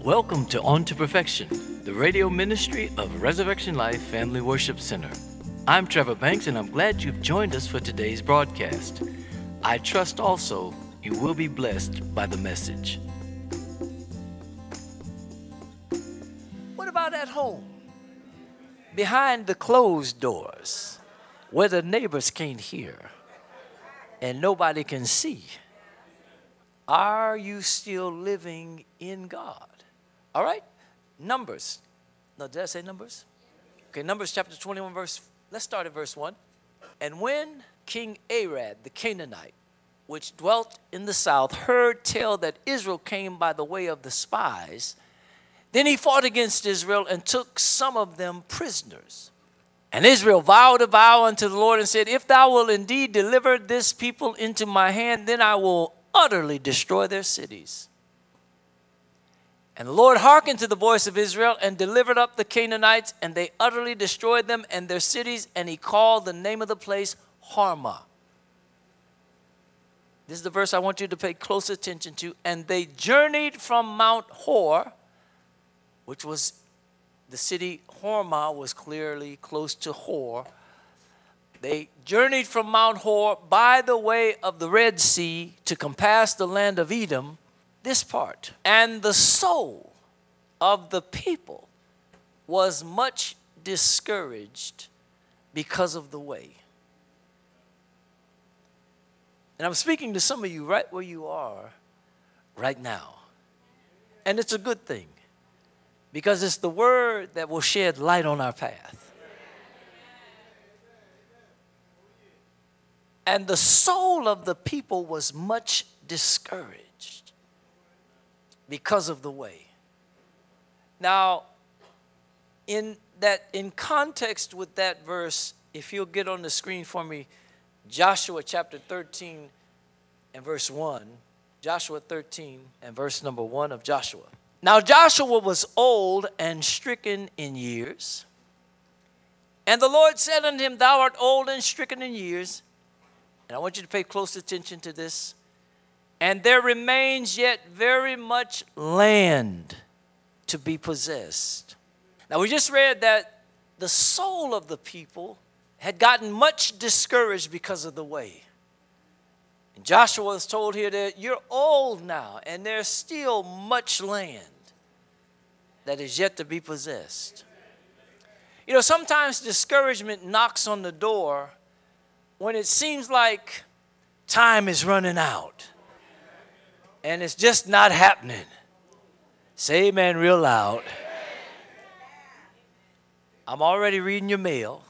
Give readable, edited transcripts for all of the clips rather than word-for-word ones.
Welcome to On to Perfection, the radio ministry of Resurrection Life Family Worship Center. I'm Trevor Banks, and I'm glad you've joined us for today's broadcast. I trust also you will be blessed by the message. What about at home? Behind the closed doors, where the neighbors can't hear and nobody can see. Are you still living in God? All right? Numbers. No, did I say Numbers? Okay, Numbers chapter 21, let's start at verse 1. And when King Arad, the Canaanite, which dwelt in the south, heard tell that Israel came by the way of the spies, then he fought against Israel and took some of them prisoners. And Israel vowed a vow unto the Lord and said, if thou wilt indeed deliver this people into my hand, then I will utterly destroy their cities. And the Lord hearkened to the voice of Israel and delivered up the Canaanites, and they utterly destroyed them and their cities, and he called the name of the place Hormah. This is the verse I want you to pay close attention to. And they journeyed from Mount Hor, which was the city. Hormah was clearly close to Hor. They journeyed from Mount Hor by the way of the Red Sea to compass the land of Edom, this part. And the soul of the people was much discouraged because of the way. And I'm speaking to some of you right where you are right now. And it's a good thing, because it's the word that will shed light on our path. And the soul of the people was much discouraged because of the way. Now, in context with that verse, if you'll get on the screen for me, Joshua chapter 13 and verse 1. Joshua 13 and verse number 1 of Joshua. Now Joshua was old and stricken in years. And the Lord said unto him, thou art old and stricken in years. And I want you to pay close attention to this. And there remains yet very much land to be possessed. Now we just read that the soul of the people had gotten much discouraged because of the way. And Joshua was told here that you're old now, and there's still much land that is yet to be possessed. You know, sometimes discouragement knocks on the door when it seems like time is running out and it's just not happening. Say amen real loud. I'm already reading your mail.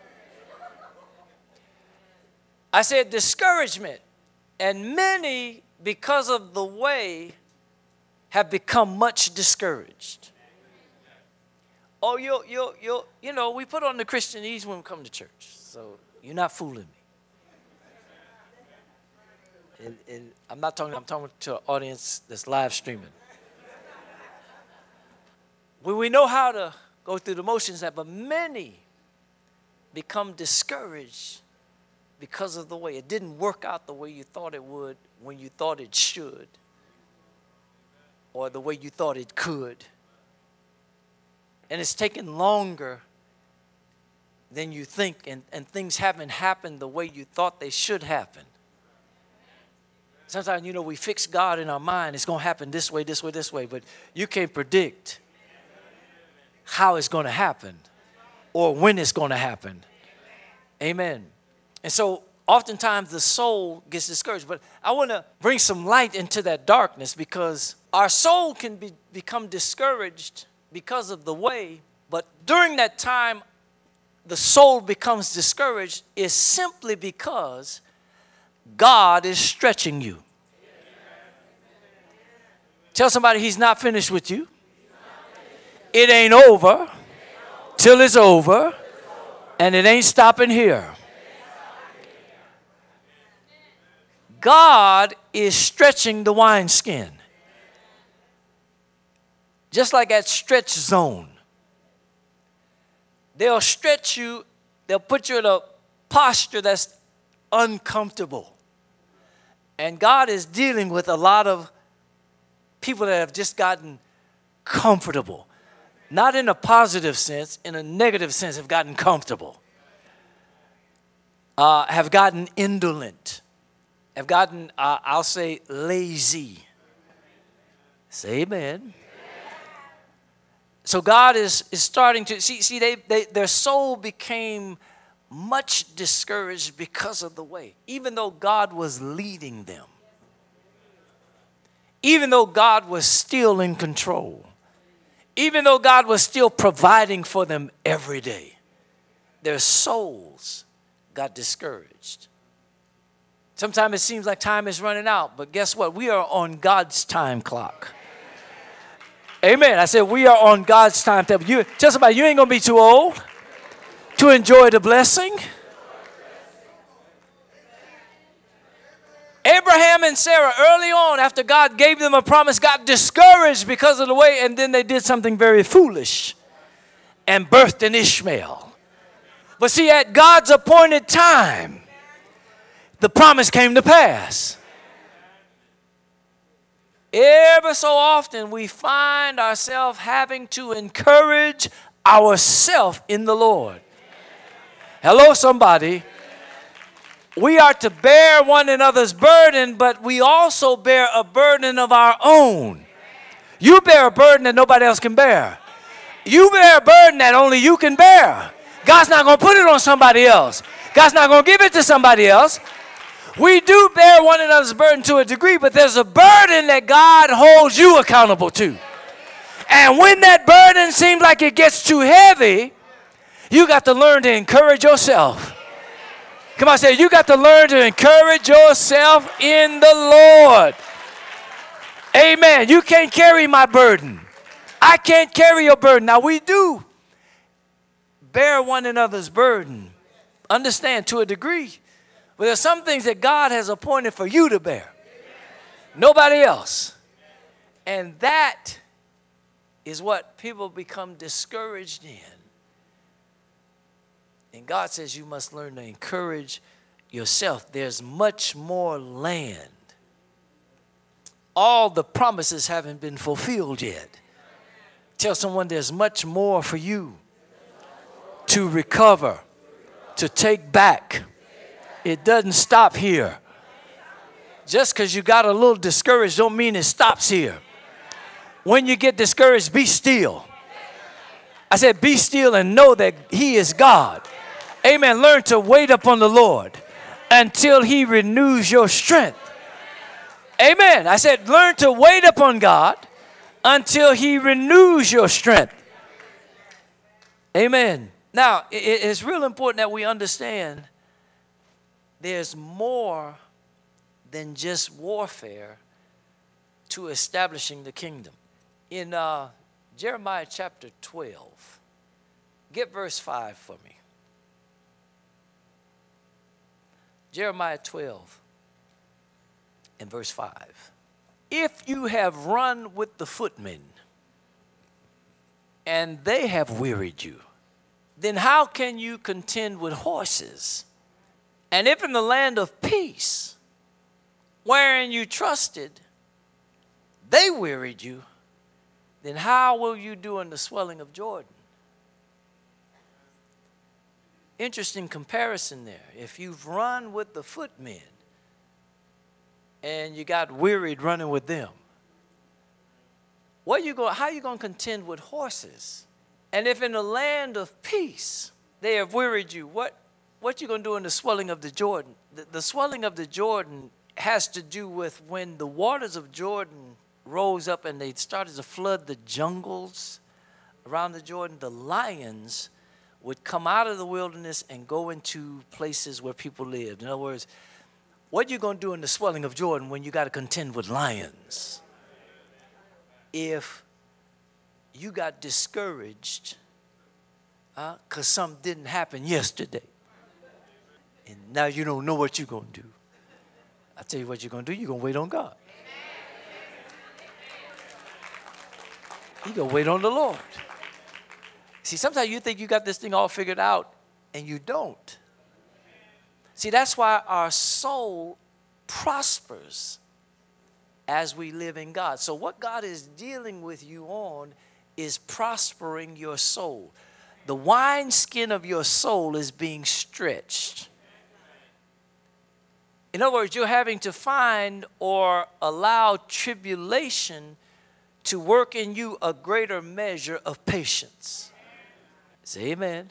I said discouragement, and many, because of the way, have become much discouraged. Oh, you know, we put on the Christianese when we come to church, so you're not fooling me. And I'm talking to an audience that's live streaming. We know how to go through the motions, but many become discouraged because of the way. It didn't work out the way you thought it would when you thought it should, or the way you thought it could. And it's taken longer than you think, and things haven't happened the way you thought they should happen. Sometimes, you know, we fix God in our mind. It's going to happen this way, this way, this way. But you can't predict how it's going to happen or when it's going to happen. Amen. And so oftentimes the soul gets discouraged. But I want to bring some light into that darkness, because our soul can become discouraged because of the way. But during that time, the soul becomes discouraged is simply because God is stretching you. Tell somebody he's not finished with you. It ain't over till it's over, and it ain't stopping here. God is stretching the wineskin. Just like at Stretch Zone. They'll stretch you, they'll put you in a posture that's uncomfortable. And God is dealing with a lot of people that have just gotten comfortable. Not in a positive sense, in a negative sense, have gotten comfortable. Have gotten indolent. Have gotten, I'll say, lazy. Say amen. So God is starting to, their soul became much discouraged because of the way. Even though God was leading them. Even though God was still in control. Even though God was still providing for them every day. Their souls got discouraged. Sometimes it seems like time is running out, but guess what? We are on God's time clock. Amen. I said we are on God's time table. You tell somebody you ain't gonna be too old to enjoy the blessing. Abraham and Sarah, early on, after God gave them a promise, got discouraged because of the way, and then they did something very foolish and birthed an Ishmael. But see, at God's appointed time, the promise came to pass. Ever so often, we find ourselves having to encourage ourselves in the Lord. Hello, somebody. We are to bear one another's burden, but we also bear a burden of our own. You bear a burden that nobody else can bear. You bear a burden that only you can bear. God's not going to put it on somebody else. God's not going to give it to somebody else. We do bear one another's burden to a degree, but there's a burden that God holds you accountable to. And when that burden seems like it gets too heavy, you got to learn to encourage yourself. Come on, say, you got to learn to encourage yourself in the Lord. Amen. You can't carry my burden. I can't carry your burden. Now, we do bear one another's burden. Understand, to a degree. But there's some things that God has appointed for you to bear. Nobody else. And that is what people become discouraged in. And God says you must learn to encourage yourself. There's much more land. All the promises haven't been fulfilled yet. Tell someone there's much more for you to recover, to take back. It doesn't stop here. Just because you got a little discouraged don't mean it stops here. When you get discouraged, be still. I said be still and know that He is God. Amen. Learn to wait upon the Lord until He renews your strength. Amen. I said learn to wait upon God until He renews your strength. Amen. Now, it's real important that we understand there's more than just warfare to establishing the kingdom. In Jeremiah chapter 12, get verse 5 for me. Jeremiah 12 and verse 5. If you have run with the footmen and they have wearied you, then how can you contend with horses? And if in the land of peace, wherein you trusted, they wearied you, then how will you do in the swelling of Jordan? Interesting comparison there. If you've run with the footmen and you got wearied running with them, how are you going to contend with horses? And if in the land of peace they have wearied you, what you going to do in the swelling of the Jordan? The swelling of the Jordan has to do with when the waters of Jordan rose up and they started to flood the jungles around the Jordan. The lions would come out of the wilderness and go into places where people lived. In other words, what are you going to do in the swelling of Jordan when you got to contend with lions? If you got discouraged because something didn't happen yesterday, and now you don't know what you're going to do. I tell you what you're going to do. You're going to wait on God. You're going to wait on the Lord. See, sometimes you think you got this thing all figured out, and you don't. See, that's why our soul prospers as we live in God. So what God is dealing with you on is prospering your soul. The wineskin of your soul is being stretched. In other words, you're having to find or allow tribulation to work in you a greater measure of patience. Say amen.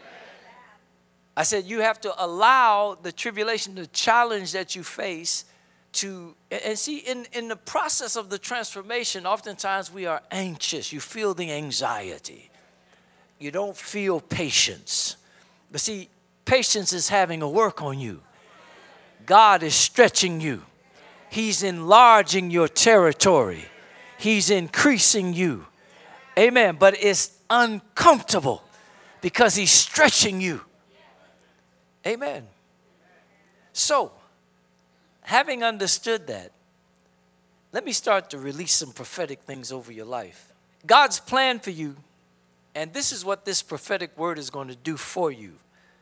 I said you have to allow the tribulation, the challenge that you face to, and see, in the process of the transformation, oftentimes we are anxious. You feel the anxiety. You don't feel patience. But see, patience is having a work on you. God is stretching you. He's enlarging your territory. He's increasing you. Amen. But it's uncomfortable because he's stretching you. Amen. So, having understood that, let me start to release some prophetic things over your life. God's plan for you, and this is what this prophetic word is going to do for you.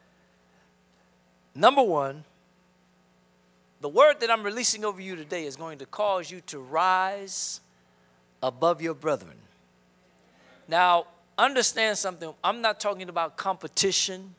Number one, the word that I'm releasing over you today is going to cause you to rise above your brethren. Now, understand something. I'm not talking about competition.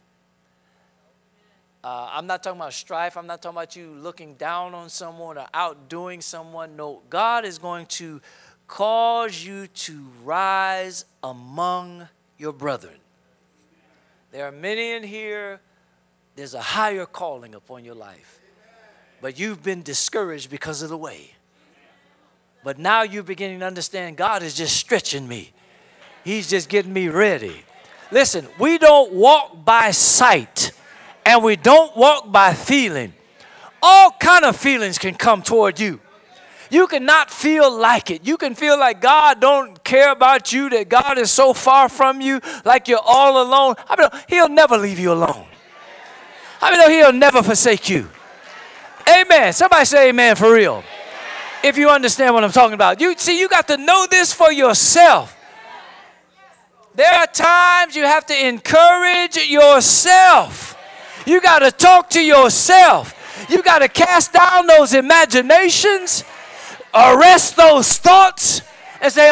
I'm not talking about strife. I'm not talking about you looking down on someone or outdoing someone. No, God is going to cause you to rise among your brethren. There are many in here, there's a higher calling upon your life. But you've been discouraged because of the way. But now you're beginning to understand God is just stretching me. He's just getting me ready. Listen, we don't walk by sight. And we don't walk by feeling. All kind of feelings can come toward you. You cannot feel like it. You can feel like God don't care about you, that God is so far from you, like you're all alone. I mean, he'll never leave you alone. I mean, he'll never forsake you. Amen. Somebody say amen for real. If you understand what I'm talking about. You got to know this for yourself. There are times you have to encourage yourself. You got to talk to yourself. You got to cast down those imaginations, arrest those thoughts, and say,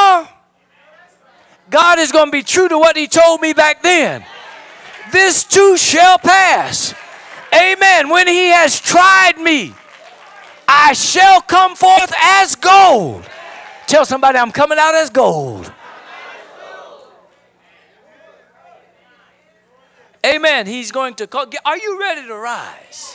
God is going to be true to what he told me back then. This too shall pass. Amen. When he has tried me, I shall come forth as gold. Tell somebody, I'm coming out as gold. Amen. He's going to call. Are you ready to rise?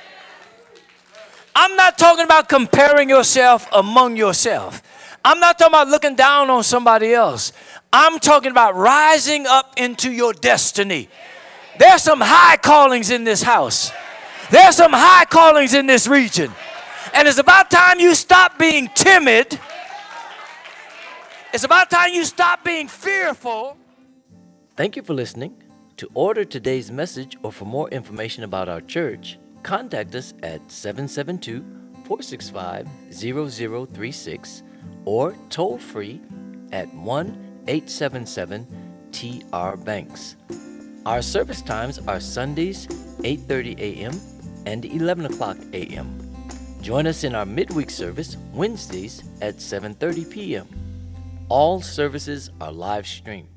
I'm not talking about comparing yourself among yourself. I'm not talking about looking down on somebody else. I'm talking about rising up into your destiny. There's some high callings in this house. There's some high callings in this region. And it's about time you stop being timid. It's about time you stop being fearful. Thank you for listening. To order today's message or for more information about our church, contact us at 772-465-0036 or toll free at 1-877-TR-BANKS. Our service times are Sundays 8:30 a.m. and 11 o'clock a.m. Join us in our midweek service Wednesdays at 7:30 p.m. All services are live streamed.